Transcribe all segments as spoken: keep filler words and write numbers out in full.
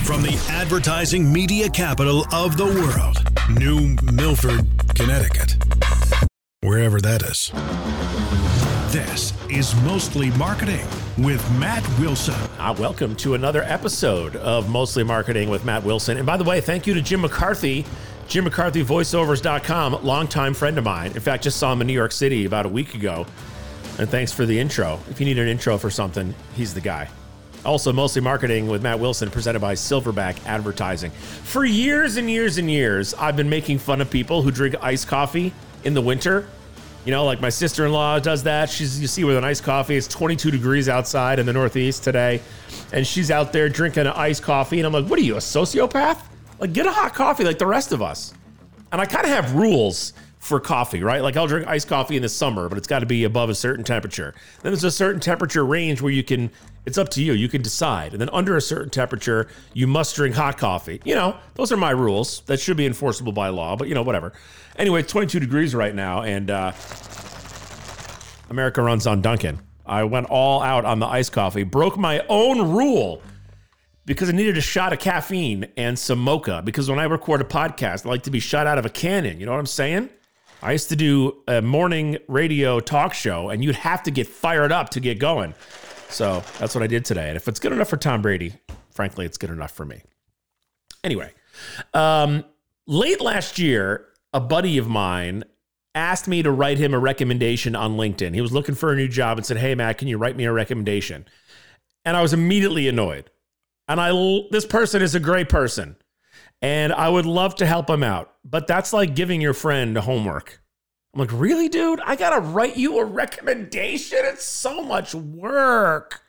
From the advertising media capital of the world, New Milford, Connecticut. Wherever that is. This is Mostly Marketing with Matt Wilson. Uh, welcome to another episode of Mostly Marketing with Matt Wilson. And by the way, thank you to Jim McCarthy, Jim McCarthy Voiceovers dot com, longtime friend of mine. In fact, just saw him in New York City about a week ago. And thanks for the intro. If you need an intro for something, he's the guy. Also, Mostly Marketing with Matt Wilson, presented by Silverback Advertising. For years and years and years, I've been making fun of people who drink iced coffee in the winter. You know, like my sister-in-law does that. She's, you see with an iced coffee, it's twenty-two degrees outside in the Northeast today. And she's out there drinking an iced coffee. And I'm like, what are you, a sociopath? Like, get a hot coffee like the rest of us. And I kind of have rules for coffee, right? Like, I'll drink iced coffee in the summer, but it's got to be above a certain temperature. Then there's a certain temperature range where you can, it's up to you, you can decide. And then under a certain temperature, you must drink hot coffee. You know, those are my rules. That should be enforceable by law, but you know, whatever. Anyway, twenty-two degrees right now, and uh, America runs on Dunkin'. I went all out on the iced coffee, broke my own rule because I needed a shot of caffeine and some mocha. Because when I record a podcast, I like to be shot out of a cannon. You know what I'm saying? I used to do a morning radio talk show, and you'd have to get fired up to get going. So that's what I did today. And if it's good enough for Tom Brady, frankly, it's good enough for me. Anyway, um, late last year, a buddy of mine asked me to write him a recommendation on LinkedIn. He was looking for a new job and said, hey, Matt, can you write me a recommendation? And I was immediately annoyed. And I, this person is a great person. And I would love to help him out. But that's like giving your friend homework. I'm like, really, dude? I got to write you a recommendation? It's so much work.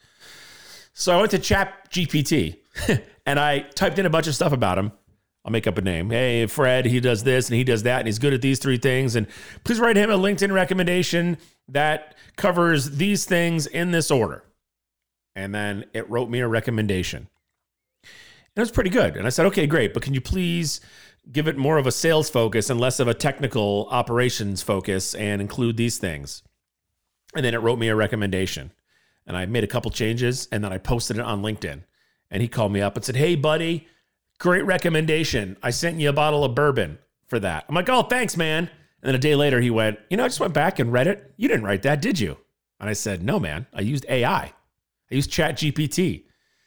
So I went to Chat G P T and I typed in a bunch of stuff about him. I'll make up a name. Hey, Fred, he does this and he does that and he's good at these three things. And please write him a LinkedIn recommendation that covers these things in this order. And then it wrote me a recommendation. And it was pretty good. And I said, okay, great. But can you please give it more of a sales focus and less of a technical operations focus and include these things? And then it wrote me a recommendation. And I made a couple changes and then I posted it on LinkedIn. And he called me up and said, hey, buddy, great recommendation. I sent you a bottle of bourbon for that. I'm like, oh, thanks, man. And then a day later he went, you know, I just went back and read it. You didn't write that, did you? And I said, no, man. I used A I. I used Chat G P T.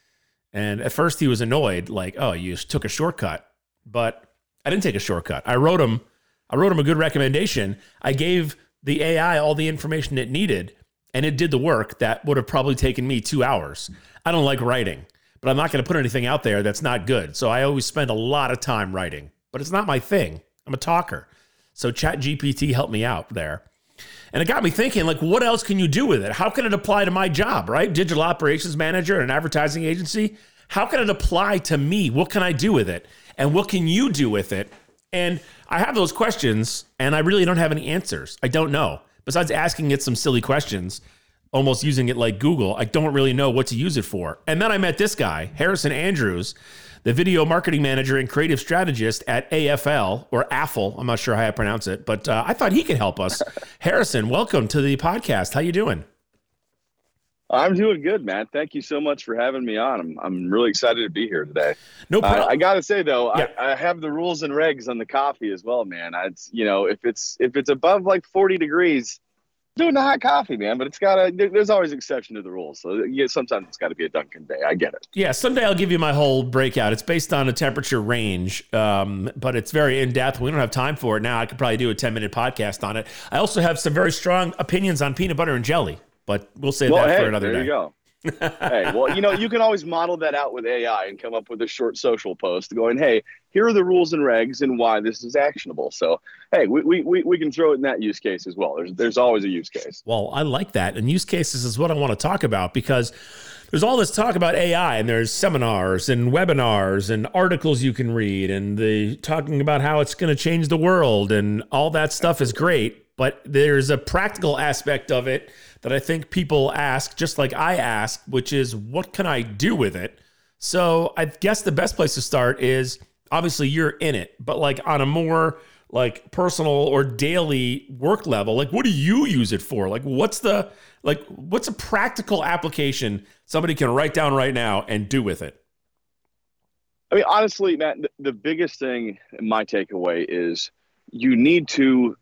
And at first he was annoyed, like, oh, you took a shortcut. But I didn't take a shortcut. I wrote him, I wrote him a good recommendation. I gave the A I all the information it needed, and it did the work that would have probably taken me two hours. I don't like writing, but I'm not going to put anything out there that's not good. So I always spend a lot of time writing, but it's not my thing. I'm a talker. So Chat G P T helped me out there. And it got me thinking, like, what else can you do with it? How can it apply to my job, right? Digital operations manager at an advertising agency. How can it apply to me? What can I do with it? And what can you do with it? And I have those questions, and I really don't have any answers. I don't know. Besides asking it some silly questions, almost using it like Google, I don't really know what to use it for. And then I met this guy, Harrison Andrews, the video marketing manager and creative strategist at A F L, or A F L. I'm not sure how I pronounce it, but uh, I thought he could help us. Harrison, welcome to the podcast. How you doing? I'm doing good, man. Thank you so much for having me on. I'm I'm really excited to be here today. No problem. Uh, I gotta say though, yeah. I, I have the rules and regs on the coffee as well, man. I, it's you know if it's if it's above like forty degrees, doing the hot coffee, man. But it's gotta. There, there's always exception to the rules. So yeah, sometimes it's got to be a Dunkin' day. I get it. Yeah, someday I'll give you my whole breakout. It's based on a temperature range, um, but it's very in depth. We don't have time for it now. I could probably do a ten minute podcast on it. I also have some very strong opinions on peanut butter and jelly. But we'll save well, that hey, for another there day. There you go. Hey, well, you know, you can always model that out with A I and come up with a short social post going, hey, here are the rules and regs and why this is actionable. So, hey, we we we can throw it in that use case as well. There's there's always a use case. Well, I like that. And use cases is what I want to talk about because there's all this talk about A I and there's seminars and webinars and articles you can read and the talking about how it's going to change the world and all that stuff is great. But there's a practical aspect of it that I think people ask, just like I ask, which is, what can I do with it? So I guess the best place to start is, obviously you're in it, but like on a more like personal or daily work level, like what do you use it for? Like what's the, like what's a practical application somebody can write down right now and do with it? I mean, honestly, Matt, the, the biggest thing, my takeaway is you need to,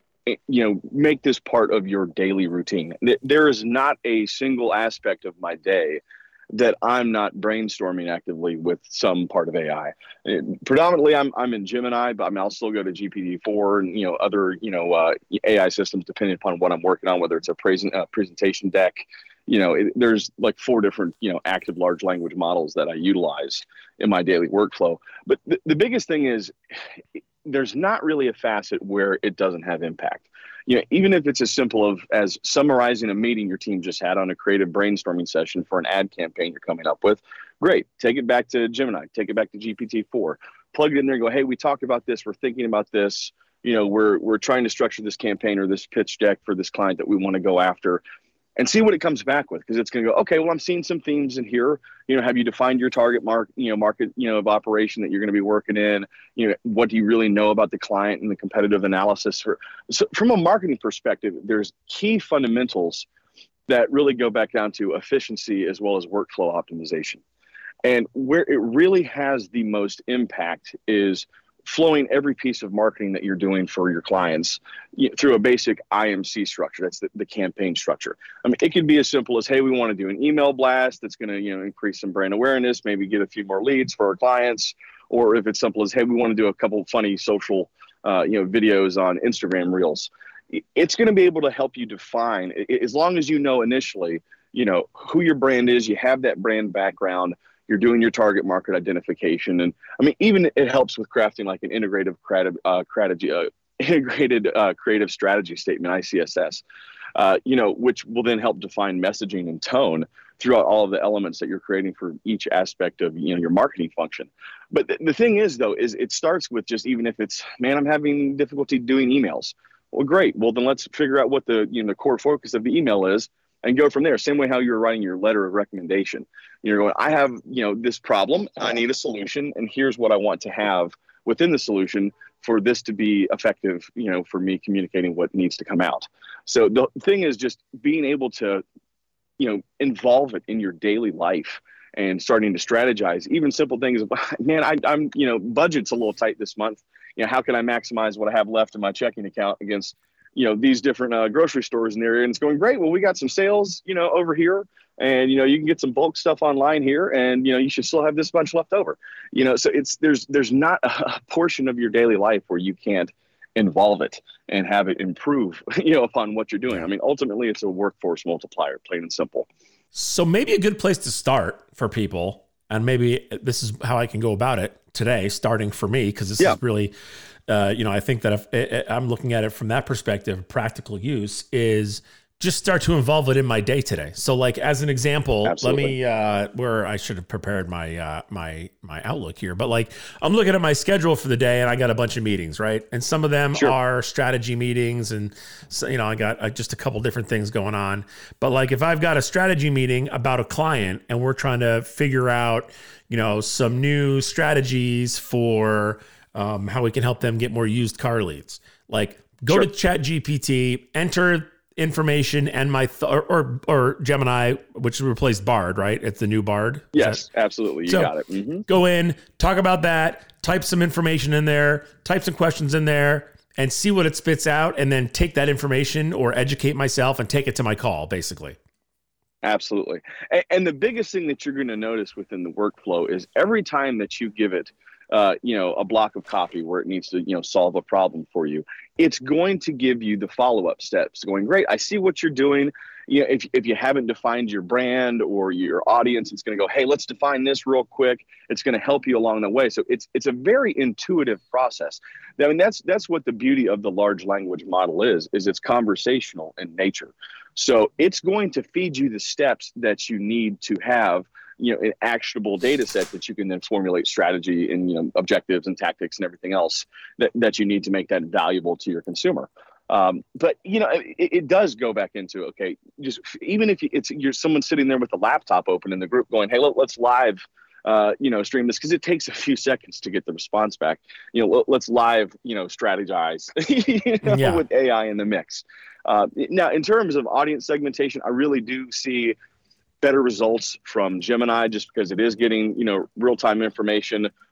you know, make this part of your daily routine. There is not a single aspect of my day that I'm not brainstorming actively with some part of A I. It, predominantly, I'm I'm in Gemini, but I mean, I'll still go to G P T four and you know other you know uh, A I systems depending upon what I'm working on, whether it's a present uh, presentation deck. You know, it, there's like four different you know active large language models that I utilize in my daily workflow. But th- the biggest thing is there's not really a facet where it doesn't have impact. You know, even if it's as simple of as summarizing a meeting your team just had on a creative brainstorming session for an ad campaign you're coming up with, great. Take it back to Gemini, take it back to G P T four, plug it in there and go, hey, we talked about this. We're thinking about this. You know, we're, we're trying to structure this campaign or this pitch deck for this client that we want to go after, and see what it comes back with. Cause it's going to go, okay, well, I'm seeing some themes in here. You know, have you defined your target mark, you know, market, you know, of operation that you're going to be working in? You know, what do you really know about the client and the competitive analysis? For, so from a marketing perspective, there's key fundamentals that really go back down to efficiency as well as workflow optimization. And where it really has the most impact is flowing every piece of marketing that you're doing for your clients through a basic I M C structure. That's the, the campaign structure. I mean, it could be as simple as, hey, we want to do an email blast that's going to, you know, increase some brand awareness, maybe get a few more leads for our clients. Or if it's simple as, hey, we want to do a couple of funny social, uh, you know, videos on Instagram Reels. It's going to be able to help you define, as long as you know initially, you know, who your brand is, you have that brand background, you're doing your target market identification. And I mean, even it helps with crafting like an integrative creative, uh, creative, uh, integrated uh, creative strategy statement, I C S S, uh, you know, which will then help define messaging and tone throughout all of the elements that you're creating for each aspect of, you know, your marketing function. But th- the thing is, though, is it starts with just, even if it's, man, I'm having difficulty doing emails. Well, great. Well, then let's figure out what the, you know, the core focus of the email is and go from there. Same way how you're writing your letter of recommendation. You're going, I have, you know, this problem, I need a solution, and here's what I want to have within the solution for this to be effective, you know, for me communicating what needs to come out. So the thing is just being able to, you know, involve it in your daily life and starting to strategize, even simple things. Man, I, I'm, you know, budget's a little tight this month. You know, how can I maximize what I have left in my checking account against, you know, these different uh, grocery stores in the area? And it's going, great. Well, we got some sales, you know, over here, and, you know, you can get some bulk stuff online here, and, you know, you should still have this bunch left over, you know? So it's, there's, there's not a portion of your daily life where you can't involve it and have it improve, you know, upon what you're doing. I mean, ultimately it's a workforce multiplier, plain and simple. So maybe a good place to start for people, and maybe this is how I can go about it today, starting for me, because this yeah. is really, uh, you know, I think that if it, I'm looking at it from that perspective, practical use is just start to involve it in my day today. So like, as an example, Absolutely. let me, uh, where I should have prepared my, uh, my, my outlook here, but like, I'm looking at my schedule for the day and I got a bunch of meetings, right? And some of them sure. are strategy meetings, and so, you know, I got uh, just a couple different things going on. But like, if I've got a strategy meeting about a client and we're trying to figure out, you know, some new strategies for, um, how we can help them get more used car leads, like go sure. to Chat G P T, enter information and my th- or, or or Gemini, which replaced Bard, right? It's the new Bard. Yes, that, absolutely. You so got it. Mm-hmm. Go in, talk about that, type some information in there, type some questions in there, and see what it spits out, and then take that information or educate myself and take it to my call, basically. Absolutely. And, and the biggest thing that you're going to notice within the workflow is every time that you give it Uh, you know, a block of copy where it needs to, you know, solve a problem for you, it's going to give you the follow-up steps going, great, I see what you're doing. You know, if, if you haven't defined your brand or your audience, it's going to go, hey, let's define this real quick. It's going to help you along the way. So it's, it's a very intuitive process. I mean, that's, that's what the beauty of the large language model is, is it's conversational in nature. So it's going to feed you the steps that you need to have, you know, an actionable data set that you can then formulate strategy and, you know, objectives and tactics and everything else that, that you need to make that valuable to your consumer. Um, but, you know, it, it does go back into, okay, just even if it's you're someone sitting there with a laptop open in the group going, hey, let, let's live, uh, you know, stream this, because it takes a few seconds to get the response back. You know, let, let's live, you know, strategize you know, yeah. with A I in the mix. Uh, now, in terms of audience segmentation, I really do see better results from Gemini, just because it is getting, you know, real-time information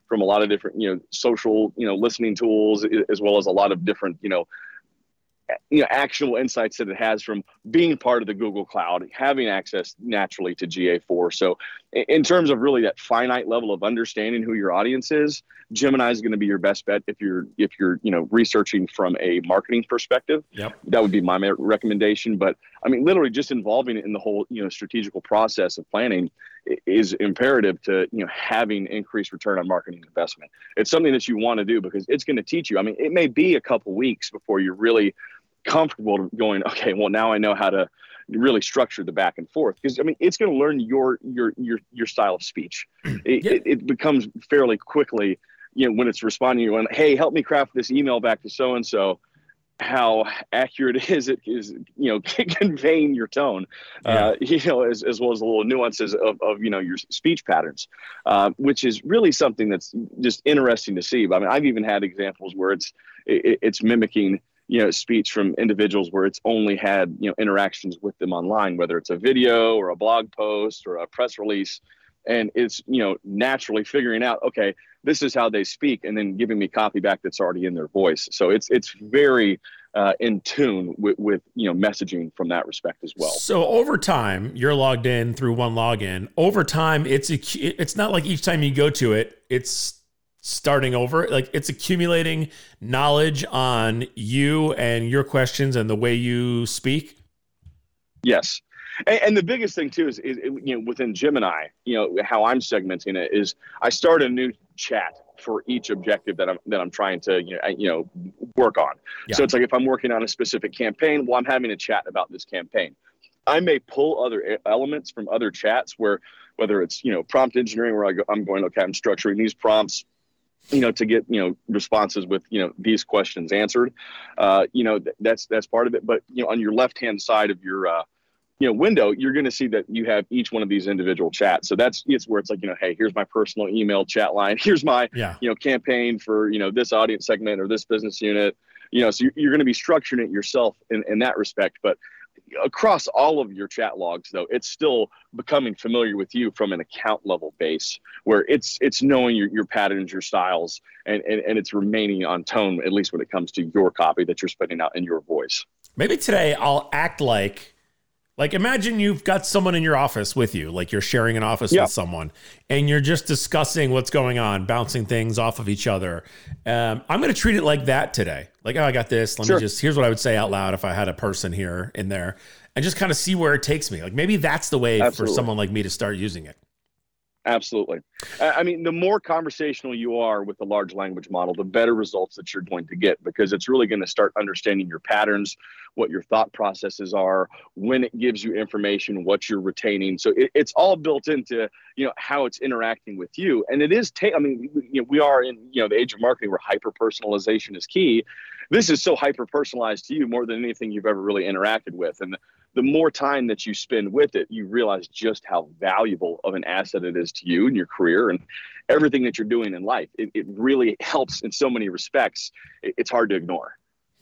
from a lot of different, you know, social, you know, listening tools, as well as a lot of different, you know, you know, actionable insights that it has from being part of the Google Cloud, having access naturally to G A four. So in terms of really that finite level of understanding who your audience is, Gemini is going to be your best bet if you're, if you're, you know, researching from a marketing perspective. Yep. That would be my recommendation. But I mean, literally just involving it in the whole, you know, strategical process of planning is imperative to, you know, having increased return on marketing investment. It's something that you want to do because it's going to teach you. I mean, it may be a couple weeks before you're really comfortable going, okay, well, now I know how to really structure the back and forth. Because I mean, it's going to learn your your your your style of speech. It, yeah. it, it becomes fairly quickly, you know, when it's responding, you want, hey, help me craft this email back to so and so. How accurate is it is, you know, conveying your tone, yeah. uh, you know, as, as well as the little nuances of, of, you know, your speech patterns, uh, which is really something that's just interesting to see. But I mean, I've even had examples where it's, it, it's mimicking, you know, speech from individuals where it's only had, you know, interactions with them online, whether it's a video or a blog post or a press release. And it's, you know, naturally figuring out, okay, this is how they speak, and then giving me copy back that's already in their voice. So it's it's very uh, in tune with, with, you know, messaging from that respect as well. So over time, you're logged in through one login. Over time, it's a, it's not like each time you go to it, it's starting over. Like it's accumulating knowledge on you and your questions and the way you speak. Yes. And, and the biggest thing too is, is, you know, within Gemini, you know, how I'm segmenting it is I start a new chat for each objective that I'm, that I'm trying to, you know, I, you know, work on. Yeah. So it's like, if I'm working on a specific campaign, well, I'm having a chat about this campaign. I may pull other elements from other chats where, whether it's, you know, prompt engineering, where I go, I'm going, okay, I'm structuring these prompts, you know, to get, you know, responses with, you know, these questions answered. Uh, you know, th- that's, that's part of it. But, you know, on your left-hand side of your, uh, you know, window, you're going to see that you have each one of these individual chats. So that's, it's where it's like, you know, hey, here's my personal email chat line. Here's my, yeah. you know, campaign for, you know, this audience segment or this business unit, you know, so you're, you're going to be structuring it yourself in, in that respect. But across all of your chat logs, though, it's still becoming familiar with you from an account level base, where it's it's knowing your, your patterns, your styles, and, and, and it's remaining on tone, at least when it comes to your copy that you're spitting out in your voice. Maybe today I'll act like, like imagine you've got someone in your office with you, like you're sharing an office yeah. with someone, and you're just discussing what's going on, bouncing things off of each other. Um, I'm going to treat it like that today. Like, oh, I got this. Let sure. me just, here's what I would say out loud if I had a person here in there, and just kind of see where it takes me. Like maybe that's the way Absolutely. for someone like me to start using it. Absolutely. I mean, the more conversational you are with the large language model, the better results that you're going to get, because it's really going to start understanding your patterns, what your thought processes are, when it gives you information, what you're retaining. So it, it's all built into, you know, how it's interacting with you. And it is, ta- I mean, you know, we are in, you know, the age of marketing where hyper personalization is key. This is so hyper personalized to you more than anything you've ever really interacted with. And the more time that you spend with it, you realize just how valuable of an asset it is to you and your career and everything that you're doing in life. It, it really helps in so many respects. It, it's hard to ignore.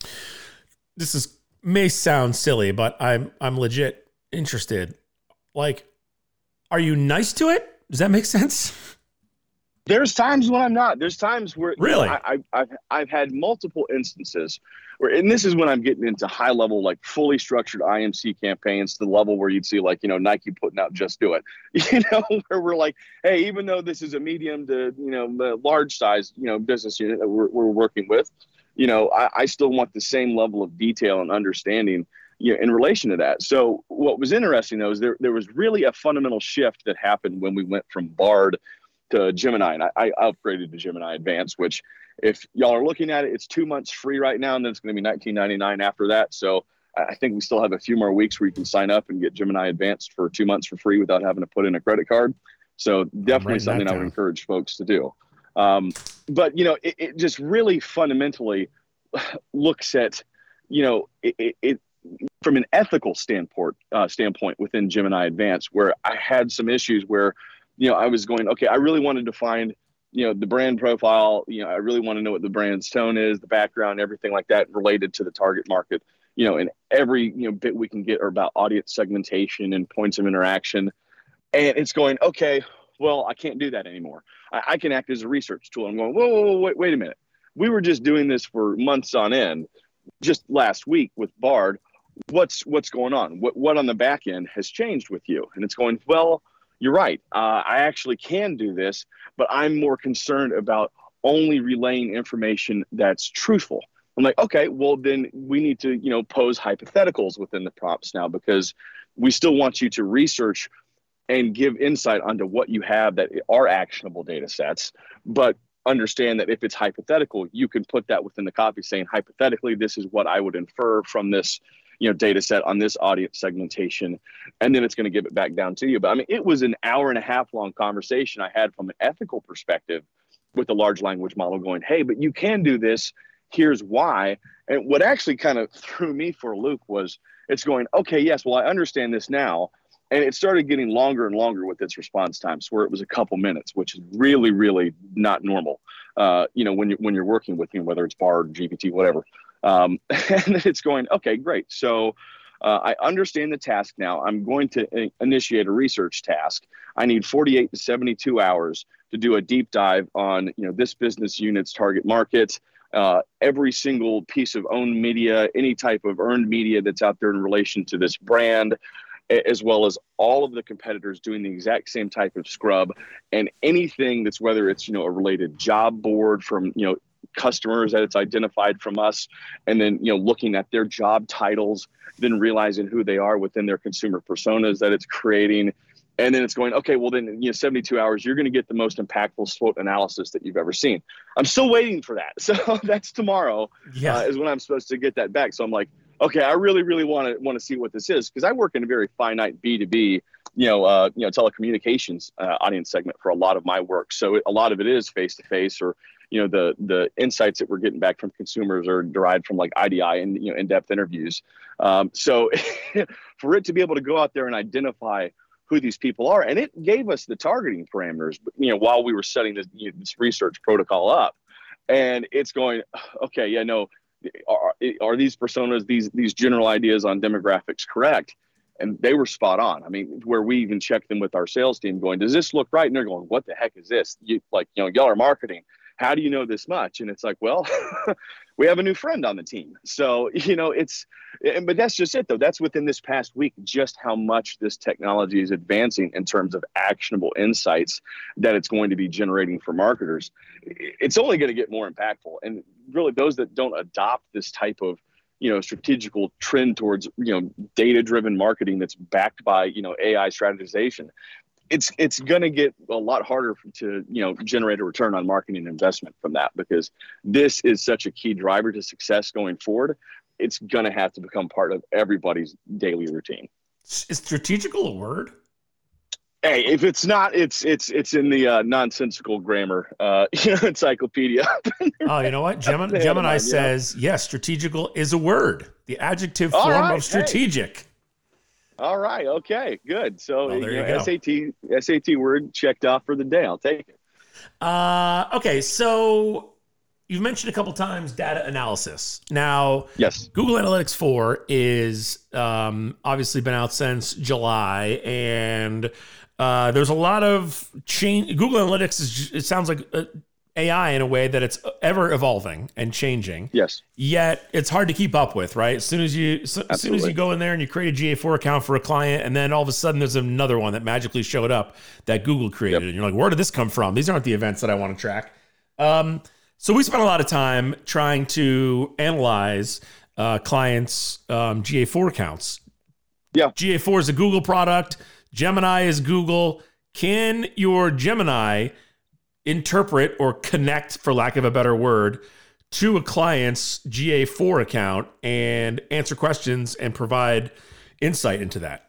This is may sound silly, but I'm I'm legit interested. Like, are you nice to it? Does that make sense? There's times when I'm not. There's times where really you know, I, I, I've I've had multiple instances where, and this is when I'm getting into high level, like fully structured I M C campaigns, to the level where you'd see like, you know, Nike putting out Just Do It, you know, where we're like, hey, even though this is a medium to, you know, large size, you know, business unit that we're, we're working with, you know, I, I still want the same level of detail and understanding, you know, in relation to that. So what was interesting though is there there was really a fundamental shift that happened when we went from Bard to Gemini, and I, I upgraded to Gemini Advanced, which if y'all are looking at it, it's two months free right now, and then it's going to be nineteen ninety-nine after that. So I think we still have a few more weeks where you can sign up and get Gemini Advanced for two months for free without having to put in a credit card. So definitely something I would encourage folks to do. Um, but, you know, it, it just really fundamentally looks at, you know, it, it, it from an ethical standpoint, uh, standpoint within Gemini Advanced, where I had some issues where, you know, I was going, okay, I really wanted to find, you know, the brand profile, you know, I really want to know what the brand's tone is, the background, everything like that related to the target market, you know, and every, you know, bit we can get are about audience segmentation and points of interaction. And it's going, okay, well, I can't do that anymore. I, I can act as a research tool. I'm going, whoa, whoa, whoa, wait, wait a minute. We were just doing this for months on end. Just last week with Bard, what's what's going on? What what on the back end has changed with you? And it's going, well, you're right. Uh, I actually can do this, but I'm more concerned about only relaying information that's truthful. I'm like, okay, well then we need to, you know, pose hypotheticals within the prompts now, because we still want you to research and give insight onto what you have that are actionable data sets, but understand that if it's hypothetical, you can put that within the copy saying, hypothetically, this is what I would infer from this, you know, data set on this audience segmentation, and then it's going to give it back down to you. But I mean, it was an hour and a half long conversation I had from an ethical perspective with the large language model going, hey, but you can do this. Here's why. And what actually kind of threw me for a loop was it's going, okay, yes, well, I understand this now. And it started getting longer and longer with its response times, where it was a couple minutes, which is really, really not normal. Uh, you know, when you when you're working with, you know, whether it's Bard, G P T, whatever. Um, and it's going, okay, great. So uh, I understand the task now. I'm going to initiate a research task. I need forty-eight to seventy-two hours to do a deep dive on, you know, this business unit's target market, uh, every single piece of owned media, any type of earned media that's out there in relation to this brand, as well as all of the competitors doing the exact same type of scrub, and anything that's, whether it's, you know, a related job board from, you know, customers that it's identified from us, and then, you know, looking at their job titles, then realizing who they are within their consumer personas that it's creating. And then it's going, okay, well then, you know, seventy-two hours, you're going to get the most impactful SWOT analysis that you've ever seen. I'm still waiting for that. So that's tomorrow yeah. uh, is when I'm supposed to get that back. So I'm like, okay, I really, really want to want to see what this is, because I work in a very finite B two B, you know, uh, you know, telecommunications uh, audience segment for a lot of my work. So it, a lot of it is face to face, or, you know, the the insights that we're getting back from consumers are derived from like I D I and, you know, in-depth interviews. Um, so for it to be able to go out there and identify who these people are, and it gave us the targeting parameters, you know, while we were setting this, you know, this research protocol up, and it's going, okay, yeah, no. Are, are these personas, these these general ideas on demographics correct? And they were spot on. I mean, where we even checked them with our sales team going, does this look right? And they're going, what the heck is this? You, like, you know, y'all are marketing. How do you know this much? And it's like, well, we have a new friend on the team. So, you know, it's, but that's just it though. That's within this past week, just how much this technology is advancing in terms of actionable insights that it's going to be generating for marketers. It's only going to get more impactful. And really those that don't adopt this type of, you know, strategical trend towards, you know, data-driven marketing that's backed by, you know, A I strategization, it's it's going to get a lot harder to, you know, generate a return on marketing investment from that, because this is such a key driver to success going forward. It's going to have to become part of everybody's daily routine. Is strategical a word? Hey, if it's not, it's it's it's in the uh, nonsensical grammar uh, encyclopedia. Oh, you know what? Gemini, Gemini mind, says, yeah. yes, strategical is a word. The adjective All form right, of strategic. Hey. All right. Okay, good. So well, there you you know, go. S A T S A T word checked off for the day. I'll take it. Uh, okay, so you've mentioned a couple times data analysis. Now, yes, Google Analytics four is um, obviously been out since July, and uh, there's a lot of change. Google Analytics is, it sounds like a, A I in a way that it's ever evolving and changing. Yes. Yet it's hard to keep up with, right? As soon as you, so, as soon as you go in there and you create a G A four account for a client, and then all of a sudden there's another one that magically showed up that Google created, yep. and you're like, where did this come from? These aren't the events that I want to track. Um, so we spent a lot of time trying to analyze uh, clients' um, G A four accounts. Yeah. G A four is a Google product. Gemini is Google. Can your Gemini interpret or connect, for lack of a better word, to a client's G A four account and answer questions and provide insight into that?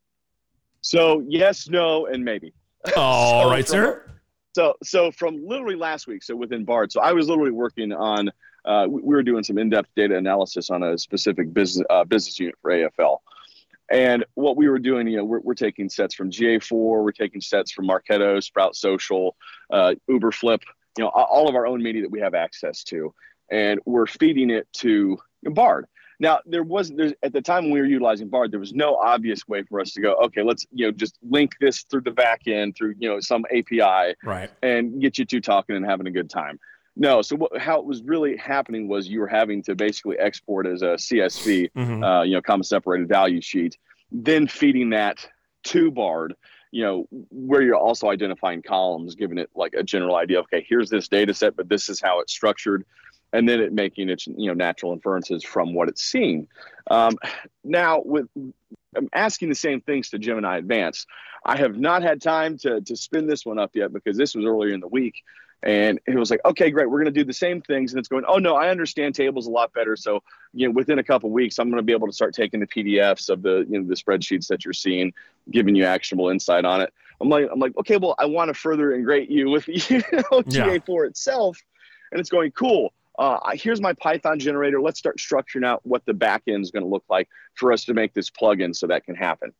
So yes, no, and maybe. All so right, from, sir. So so from literally last week, so within Bard, so I was literally working on, uh, we, we were doing some in-depth data analysis on a specific business uh, business unit for A F L. And what we were doing, you know, we're, we're taking sets from G A four, we're taking sets from Marketo, Sprout Social, uh, Uberflip, you know, all of our own media that we have access to. And we're feeding it to Bard. Now, there wasn't, there's, at the time when we were utilizing Bard, there was no obvious way for us to go, okay, let's, you know, just link this through the back end through, you know, some A P I right, and get you two talking and having a good time. No, so what, how it was really happening was you were having to basically export as a C S V, mm-hmm. uh, you know, comma separated value sheet, then feeding that to Bard, you know, where you're also identifying columns, giving it like a general idea of, okay, here's this data set, but this is how it's structured. And then it making its, you know, natural inferences from what it's seeing. Um, now, with I'm asking the same things to Gemini Advanced. I have not had time to to spin this one up yet because this was earlier in the week. And it was like, okay, great, we're going to do the same things. And it's going, oh, no, I understand tables a lot better. So, you know, within a couple of weeks, I'm going to be able to start taking the P D Fs of the, you know, the spreadsheets that you're seeing, giving you actionable insight on it. I'm like, I'm like, okay, well, I want to further integrate you with, you know, G A four yeah. itself. And it's going, cool. Uh, here's my Python generator. Let's start structuring out what the back end is going to look like for us to make this plugin so that can happen.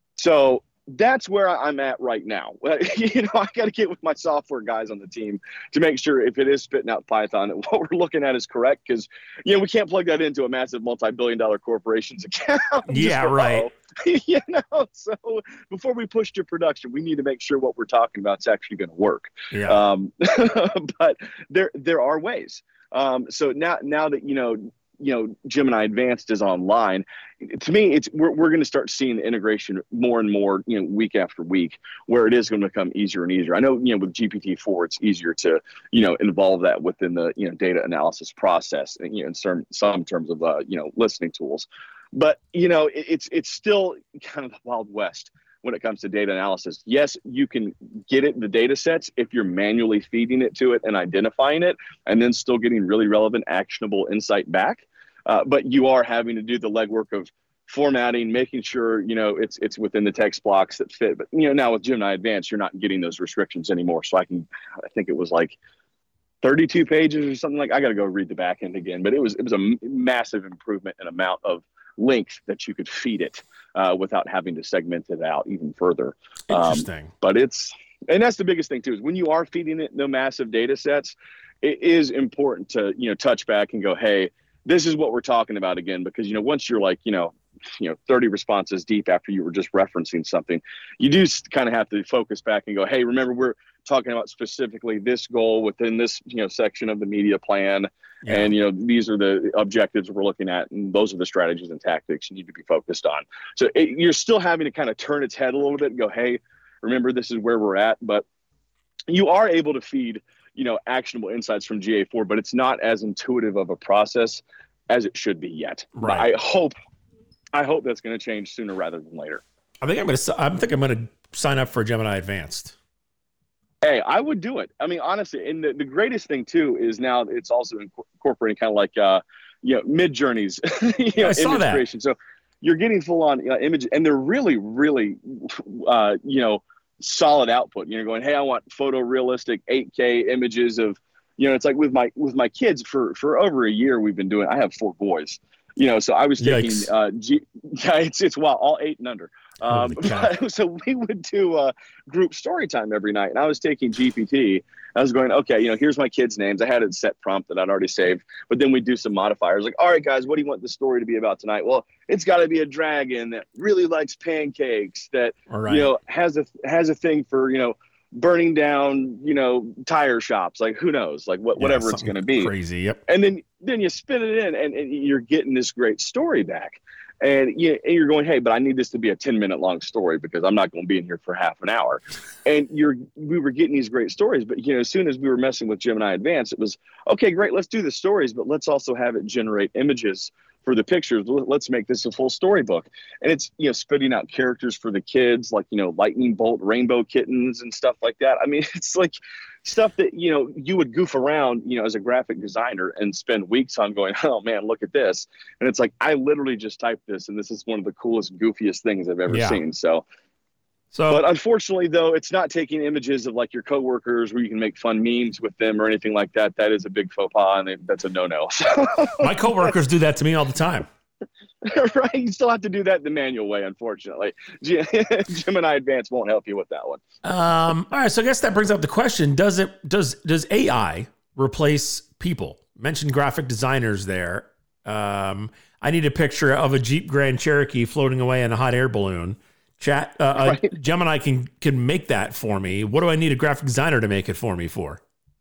So that's where I'm at right now. You know, I got to get with my software guys on the team to make sure if it is spitting out Python, that what we're looking at is correct. Because, you know, we can't plug that into a massive multi-billion dollar corporation's account. Yeah, right. You know, so before we push to production, we need to make sure what we're talking about is actually going to work. Yeah. Um, but there there are ways. Um, so now, now that, you know, you know, Gemini Advanced is online, to me, it's we're, we're going to start seeing the integration more and more, you know, week after week, where it is going to become easier and easier. I know, you know, with G P T four, it's easier to, you know, involve that within the, you know, data analysis process, you know, in some, some terms of, uh, you know, listening tools. But, you know, it, it's, it's still kind of the Wild West when it comes to data analysis. Yes, you can get it in the data sets if you're manually feeding it to it and identifying it, and then still getting really relevant, actionable insight back. Uh, but you are having to do the legwork of formatting, making sure, you know, it's it's within the text blocks that fit. But, you know, now with Gemini Advanced, you're not getting those restrictions anymore. So I can, I think it was like thirty-two pages or something like, I got to go read the back end again. But it was, it was a massive improvement in amount of length that you could feed it uh, without having to segment it out even further. Interesting. Um, but it's, and that's the biggest thing too, is when you are feeding it the massive data sets, it is important to, you know, touch back and go, hey, this is what we're talking about again, because, you know, once you're like, you know, you know, thirty responses deep after you were just referencing something, you do kind of have to focus back and go, hey, remember, we're talking about specifically this goal within this, you know, section of the media plan. Yeah. And, you know, these are the objectives we're looking at, and those are the strategies and tactics you need to be focused on. So it, you're still having to kind of turn its head a little bit and go, hey, remember, this is where we're at. But you are able to feed, you know, actionable insights from G A four, but it's not as intuitive of a process as it should be yet. Right. But I hope, I hope that's going to change sooner rather than later. I think I'm going to, I think I'm going to sign up for Gemini Advanced. Hey, I would do it. I mean, honestly, and the, the greatest thing too is now it's also incorporating kind of like, uh, you know, Mid-Journey's, you know, I saw image that. creation. So you're getting full on uh, image, and they're really, really, uh, you know, solid output. You're going, hey, I want photorealistic eight K images of, you know, it's like with my with my kids for for over a year we've been doing. I have four boys, you know, so I was taking Yikes. uh, G, yeah, it's it's wow, all eight and under. Um, but, so we would do uh, group story time every night, and I was taking G P T. I was going, okay, you know, here's my kids' names. I had a set prompt that I'd already saved, but then we do some modifiers. Like, all right, guys, what do you want the story to be about tonight? Well, it's got to be a dragon that really likes pancakes, that right. you know has a has a thing for, you know, burning down, you know, tire shops. Like, who knows? Like, what, yeah, whatever it's going to be. Crazy. Yep. And then then you spit it in, and, and you're getting this great story back. And, you, and you're going, hey, but I need this to be a ten minute long story because I'm not going to be in here for half an hour. And you're, we were getting these great stories, but, you know, as soon as we were messing with Gemini Advanced, it was, okay, great, let's do the stories, but let's also have it generate images for the pictures. Let's make this a full storybook. And it's, you know, spitting out characters for the kids, like, you know, lightning bolt, rainbow kittens and stuff like that. I mean, it's like stuff that, you know, you would goof around, you know, as a graphic designer and spend weeks on going, oh man, look at this. And it's like, I literally just typed this, and this is one of the coolest, goofiest things I've ever yeah. seen. So, so, but unfortunately though, it's not taking images of like your coworkers where you can make fun memes with them or anything like that. That is a big faux pas, and it, that's a no-no. My coworkers do that to me all the time. Right, you still have to do that the manual way, unfortunately. Gemini Advanced won't help you with that one. Um, all right, so I guess that brings up the question: Does it does does A I replace people? Mentioned graphic designers there. Um, I need a picture of a Jeep Grand Cherokee floating away in a hot air balloon. Chat uh, right. uh, Gemini can can make that for me. What do I need a graphic designer to make it for me for?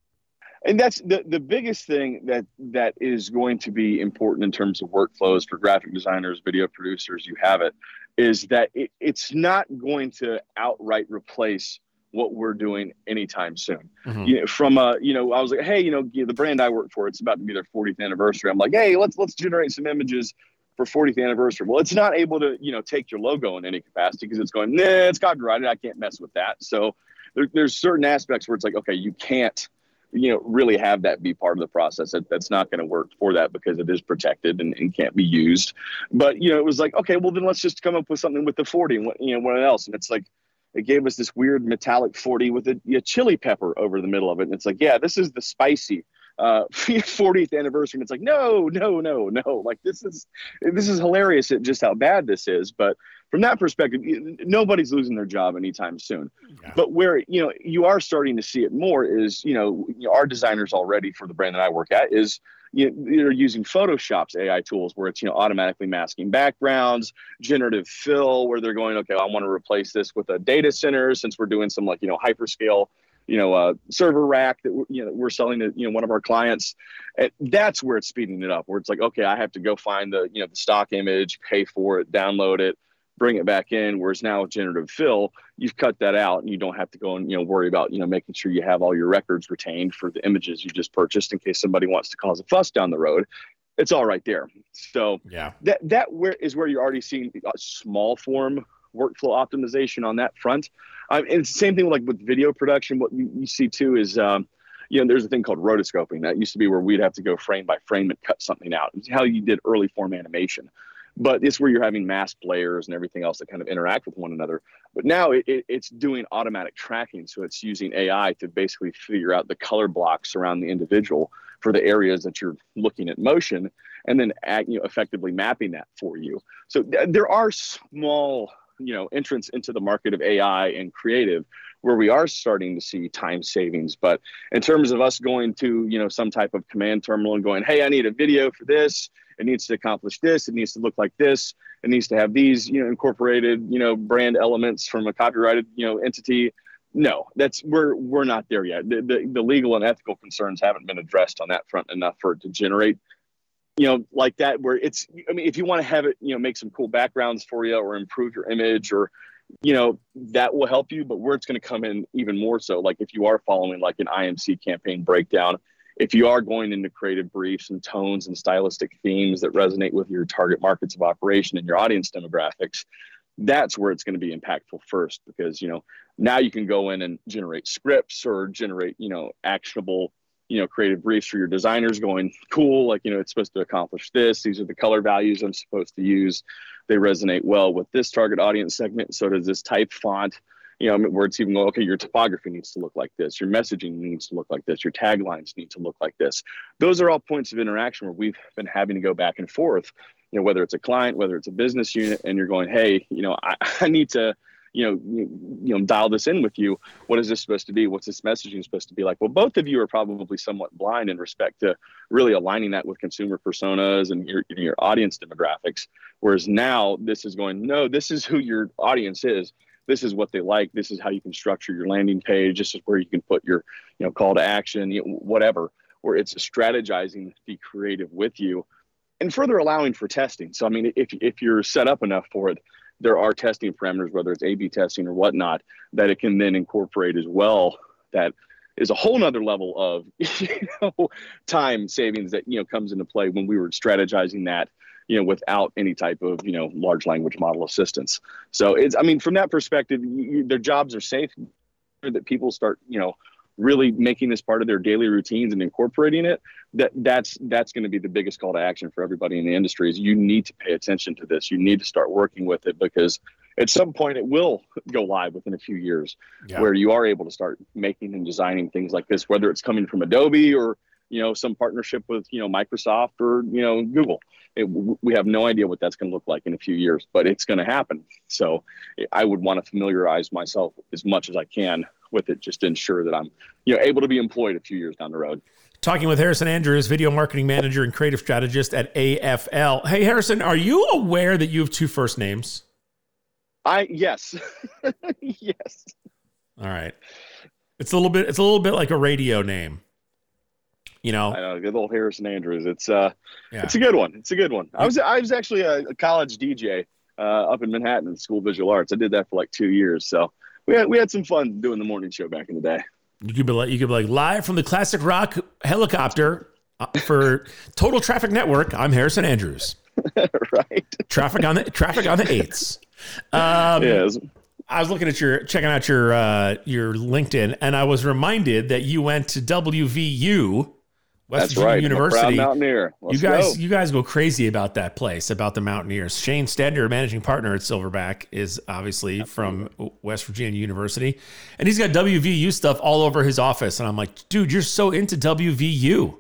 And that's the, the biggest thing that that is going to be important in terms of workflows for graphic designers, video producers, you have it, is that it, it's not going to outright replace what we're doing anytime soon. Mm-hmm. You know, from a, you know, I was like, hey, you know, the brand I work for, it's about to be their fortieth anniversary. I'm like, hey, let's let's generate some images for fortieth anniversary. Well, it's not able to, you know, take your logo in any capacity because it's going, nah, it's copyrighted. I can't mess with that. So there, there's certain aspects where it's like, okay, you can't, you know, really have that be part of the process. That, that's not going to work for that because it is protected and, and can't be used. But, you know, it was like, okay, well, then let's just come up with something with the forty and what, you know, what else. And it's like, it gave us this weird metallic forty with a, a chili pepper over the middle of it. And it's like, yeah, this is the spicy uh, fortieth anniversary. And it's like, no, no, no, no. Like, this is, this is hilarious at just how bad this is. But from that perspective, nobody's losing their job anytime soon. Yeah. But where, you know, you are starting to see it more is, you know, our designers already for the brand that I work at is, you know, they're using Photoshop's A I tools where it's, you know, automatically masking backgrounds, generative fill, where they're going, okay, I want to replace this with a data center since we're doing some like, you know, hyperscale, you know, uh, server rack that we're, you know, we're selling to, you know, one of our clients. And that's where it's speeding it up, where it's like, okay, I have to go find the, you know, the stock image, pay for it, download it, bring it back in. Whereas now with generative fill, you've cut that out and you don't have to go and, you know, worry about, you know, making sure you have all your records retained for the images you just purchased in case somebody wants to cause a fuss down the road. It's all right there. So yeah, that, that where is where you're already seeing a small form workflow optimization on that front. Um, and it's the same thing like with video production. What you, you see too is, um, you know, there's a thing called rotoscoping. That used to be where we'd have to go frame by frame and cut something out. It's how you did early form animation. But it's where you're having masked layers and everything else that kind of interact with one another. But now it, it, it's doing automatic tracking. So it's using A I to basically figure out the color blocks around the individual for the areas that you're looking at motion and then act, you know, effectively mapping that for you. So th- there are small, you know, entrance into the market of A I and creative where we are starting to see time savings. But in terms of us going to, you know, some type of command terminal and going, hey, I need a video for this. It needs to accomplish this. It needs to look like this. It needs to have these, you know, incorporated, you know, brand elements from a copyrighted, you know, entity. No, that's we're we're not there yet. The, the the legal and ethical concerns haven't been addressed on that front enough for it to generate, you know, like that. Where it's, I mean, if you want to have it, you know, make some cool backgrounds for you or improve your image or, you know, that will help you. But where it's going to come in even more so, like if you are following like an I M C campaign breakdown. If you are going into creative briefs and tones and stylistic themes that resonate with your target markets of operation and your audience demographics, that's where it's going to be impactful first, because, you know, now you can go in and generate scripts or generate, you know, actionable, you know, creative briefs for your designers going, cool, like, you know, it's supposed to accomplish this. These are the color values I'm supposed to use. They resonate well with this target audience segment. So does this type font. You know, where it's even go, okay, your typography needs to look like this. Your messaging needs to look like this. Your taglines need to look like this. Those are all points of interaction where we've been having to go back and forth, you know, whether it's a client, whether it's a business unit, and you're going, hey, you know, I, I need to, you know, you, you know, dial this in with you. What is this supposed to be? What's this messaging supposed to be like? Well, both of you are probably somewhat blind in respect to really aligning that with consumer personas and your, your audience demographics. Whereas now this is going, no, this is who your audience is. This is what they like. This is how you can structure your landing page. This is where you can put your, you know, call to action, you know, whatever, where it's strategizing the creative with you and further allowing for testing. So, I mean, if, if you're set up enough for it, there are testing parameters, whether it's A B testing or whatnot, that it can then incorporate as well. That is a whole nother level of, you know, time savings that, you know, comes into play when we were strategizing that, you know, without any type of, you know, large language model assistance. So it's, I mean, from that perspective, you, their jobs are safe, that people start, you know, really making this part of their daily routines and incorporating it. That that's, that's going to be the biggest call to action for everybody in the industry is you need to pay attention to this. You need to start working with it because at some point it will go live within a few years yeah. where you are able to start making and designing things like this, whether it's coming from Adobe or, you know, some partnership with, you know, Microsoft or, you know, Google. It, we have no idea what that's going to look like in a few years, but it's going to happen. So I would want to familiarize myself as much as I can with it, just to ensure that I'm, you know, able to be employed a few years down the road. Talking with Harrison Andrews, video marketing manager and creative strategist at A F L. Hey, Harrison, are you aware that you have two first names? I yes, yes. All right. It's a little bit. It's a little bit like a radio name. You know, I know, good old Harrison Andrews. It's uh, yeah. it's a good one. It's a good one. I was I was actually a, a college D J uh, up in Manhattan at School of Visual Arts. I did that for like two years. So we had we had some fun doing the morning show back in the day. You could be like, you could be like live from the Classic Rock helicopter uh, for Total Traffic Network. I'm Harrison Andrews. Right. Traffic on the traffic on the eights. Um, yes. I was looking at your checking out your uh, your LinkedIn, and I was reminded that you went to W V U, West That's Virginia right. University. I'm a proud Mountaineer. Let's you guys, go. you guys go crazy about that place, about the Mountaineers. Shane Stedner, managing partner at Silverback, is obviously from West Virginia University, and he's got W V U stuff all over his office. And I'm like, dude, you're so into W V U.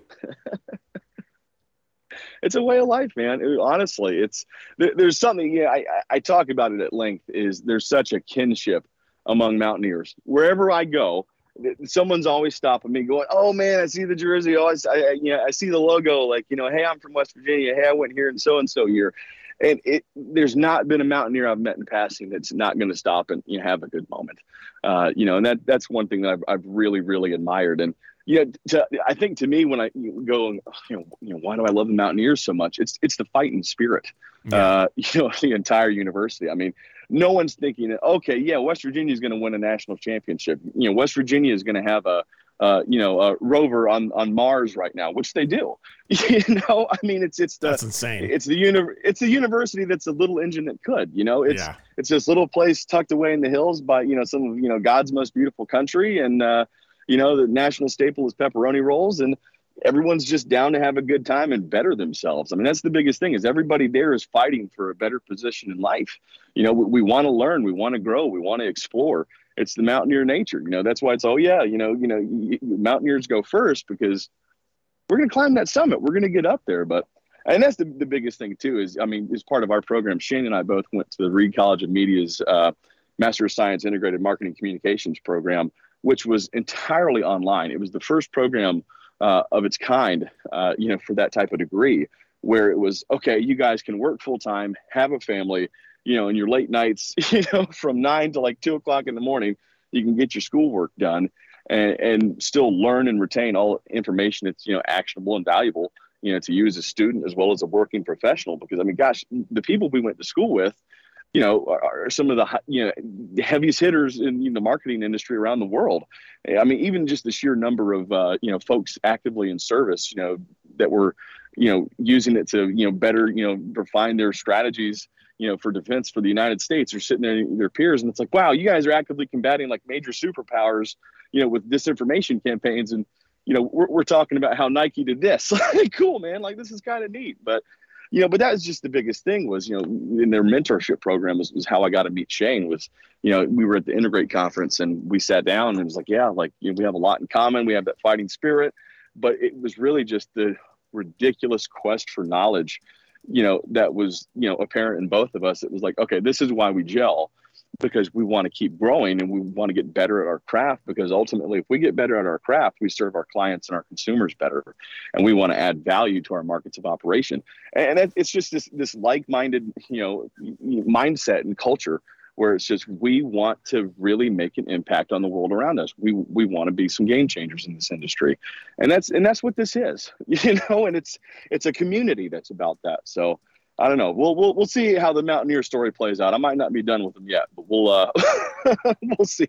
It's a way of life, man. It, honestly, it's there, there's something. Yeah, I, I I talk about it at length. Is there's such a kinship among Mountaineers. Wherever I go, someone's always stopping me, going, "Oh man, I see the jersey. Oh, I, I you know, I see the logo. Like, you know, hey, I'm from West Virginia. Hey, I went here in so and so year." And it there's not been a Mountaineer I've met in passing that's not going to stop and you know, have a good moment. Uh, you know, and that that's one thing that I've I've really really admired. And you know, to, I think to me when I go, you know, you know, why do I love the Mountaineers so much? It's it's the fighting spirit. Yeah. Uh, you know, the entire university. I mean, no one's thinking that, okay, yeah, West Virginia is going to win a national championship. You know, West Virginia is going to have a, uh, you know, a rover on, on Mars right now, which they do. You know, I mean, it's it's the, that's insane. It's the uni- It's the university that's a little engine that could. You know, it's yeah. it's this little place tucked away in the hills by you know some of you know God's most beautiful country, and uh, you know the national staple is pepperoni rolls, and everyone's just down to have a good time and better themselves. I mean, that's the biggest thing is everybody there is fighting for a better position in life. You know, we, we want to learn, we want to grow, we want to explore. It's the Mountaineer nature. You know, that's why it's, oh yeah, you know, you know, you, Mountaineers go first because we're going to climb that summit. We're going to get up there. But, and that's the, the biggest thing too, is, I mean, as part of our program, Shane and I both went to the Reed College of Media's uh, Master of Science Integrated Marketing Communications program, which was entirely online. It was the first program Uh, of its kind, uh, you know, for that type of degree, where it was, okay, you guys can work full time, have a family, you know, in your late nights, you know, from nine to like two o'clock in the morning, you can get your schoolwork done and, and still learn and retain all information that's, you know, actionable and valuable, you know, to you as a student as well as a working professional. Because, I mean, gosh, the people we went to school with, you know, are, are some of the, you know, the heaviest hitters in you know, the marketing industry around the world. I mean, even just the sheer number of, uh, you know, folks actively in service, you know, that were, you know, using it to, you know, better, you know, refine their strategies, you know, for defense for the United States, are sitting there, their peers. And it's like, wow, you guys are actively combating like major superpowers, you know, with disinformation campaigns. And, you know, we're, we're talking about how Nike did this. Cool, man. Like, this is kind of neat. But, you know, but that was just the biggest thing was, you know, in their mentorship program was, was how I got to meet Shane was, you know, we were at the Integrate conference and we sat down and it was like, yeah, like, you know, we have a lot in common. We have that fighting spirit, but it was really just the ridiculous quest for knowledge, you know, that was, you know, apparent in both of us. It was like, okay, this is why we gel, because we want to keep growing and we want to get better at our craft, because ultimately if we get better at our craft, we serve our clients and our consumers better, and we want to add value to our markets of operation. And it's just this, this like-minded, you know, mindset and culture where it's just, we want to really make an impact on the world around us. We, we want to be some game changers in this industry. And that's, and that's what this is, you know, and it's, it's a community that's about that. So I don't know. We'll we'll we'll see how the Mountaineer story plays out. I might not be done with them yet, but we'll uh, we'll see.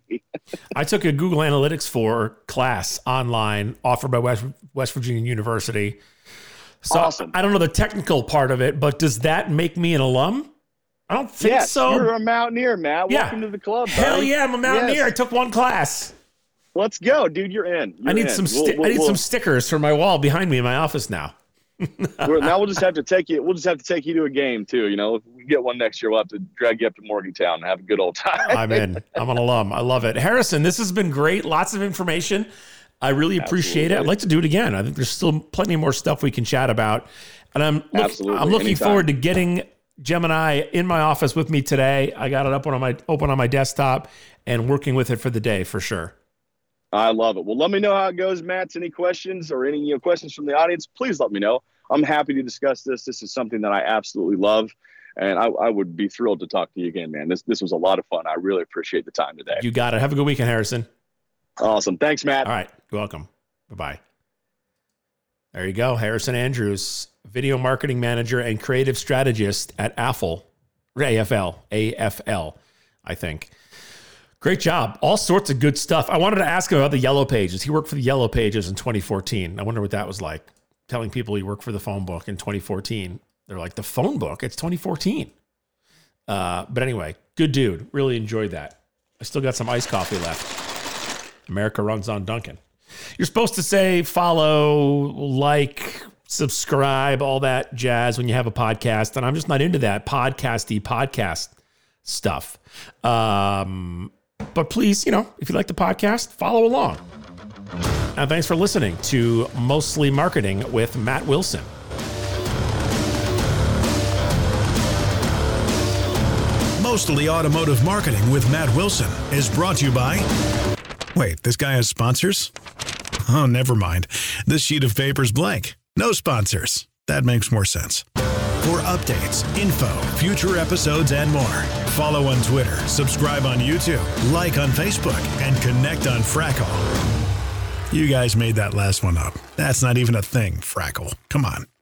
I took a Google Analytics four class online offered by West West Virginia University. So awesome. I don't know the technical part of it, but does that make me an alum? I don't think yes, so. You're a Mountaineer, Matt. Yeah. Welcome to the club. Hell buddy. yeah, I'm a Mountaineer. Yes. I took one class. Let's go, dude. You're in. You're I need in. some sti- we'll, we'll, I need we'll, some stickers for my wall behind me in my office now. we're, now we'll just have to take you. We'll just have to take you to a game too. You know, if we get one next year, we'll have to drag you up to Morgantown and have a good old time. I'm in. I'm an alum. I love it. Harrison, this has been great. Lots of information. I really appreciate Absolutely. it. I'd like to do it again. I think there's still plenty more stuff we can chat about. And I'm look, Absolutely. I'm looking Anytime. forward to getting Gemini in my office with me today. I got it up on my open on my desktop and working with it for the day for sure. I love it. Well, let me know how it goes, Matt. Any questions or any you know, questions from the audience, please let me know. I'm happy to discuss this. This is something that I absolutely love. And I, I would be thrilled to talk to you again, man. This this was a lot of fun. I really appreciate the time today. You got it. Have a good weekend, Harrison. Awesome. Thanks, Matt. All right. You're welcome. Bye-bye. There you go. Harrison Andrews, video marketing manager and creative strategist at A F L, A F L, A F L, I think. Great job. All sorts of good stuff. I wanted to ask him about the Yellow Pages. He worked for the Yellow Pages in twenty fourteen. I wonder what that was like, telling people he worked for the phone book in twenty fourteen. They're like, the phone book? It's twenty fourteen. Uh, but anyway, good dude. Really enjoyed that. I still got some iced coffee left. America runs on Dunkin'. You're supposed to say follow, like, subscribe, all that jazz when you have a podcast. And I'm just not into that podcasty podcast stuff. Um, but please, you know, if you like the podcast, follow along. And thanks for listening to Mostly Marketing with Matt Wilson. Mostly Automotive Marketing with Matt Wilson is brought to you by... Wait, this guy has sponsors? Oh, never mind. This sheet of paper's blank. No sponsors. That makes more sense. For updates, info, future episodes, and more, follow on Twitter, subscribe on YouTube, like on Facebook, and connect on Frackle. You guys made that last one up. That's not even a thing, Frackle. Come on.